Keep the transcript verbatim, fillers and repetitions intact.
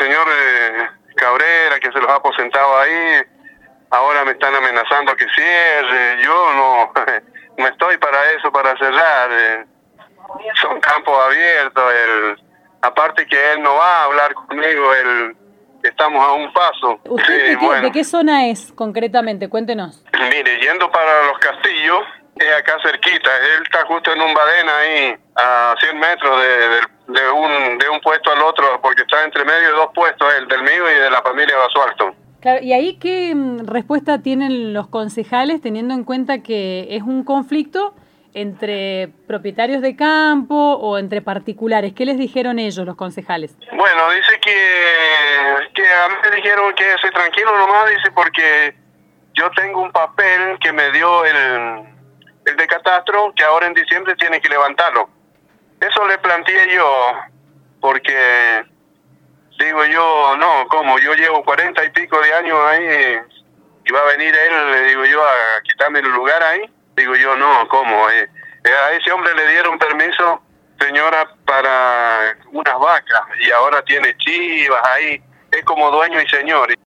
señor eh, Cabrera, que se los ha aposentado ahí, ahora me están amenazando que cierre. Yo no, no estoy para eso, para cerrar. Eh, son campos abiertos. El, aparte que él no va a hablar conmigo, él, estamos a un paso. ¿Usted sí, de, qué, bueno. de qué zona es concretamente? Cuéntenos. Mire, yendo para Los Castillos, es acá cerquita. Él está justo en un badén ahí, a cien metros de, de, de, un, de un puesto al otro, porque está entre medio de dos puestos, el del mío y de la familia Basualto. Claro, ¿y ahí qué respuesta tienen los concejales, teniendo en cuenta que es un conflicto entre propietarios de campo o entre particulares? ¿Qué les dijeron ellos, los concejales? Bueno, dice que, que a mí me dijeron que soy tranquilo nomás, dice, porque yo tengo un papel que me dio el, el de catastro, que ahora en diciembre tiene que levantarlo. Eso le planteé yo, porque digo yo, no, ¿cómo? Yo llevo cuarenta y pico de años ahí y va a venir él, le digo yo, a quitarme el lugar ahí. Digo yo, no, ¿cómo? Eh, a ese hombre le dieron permiso, señora, para unas vacas y ahora tiene chivas ahí. Es como dueño y señor.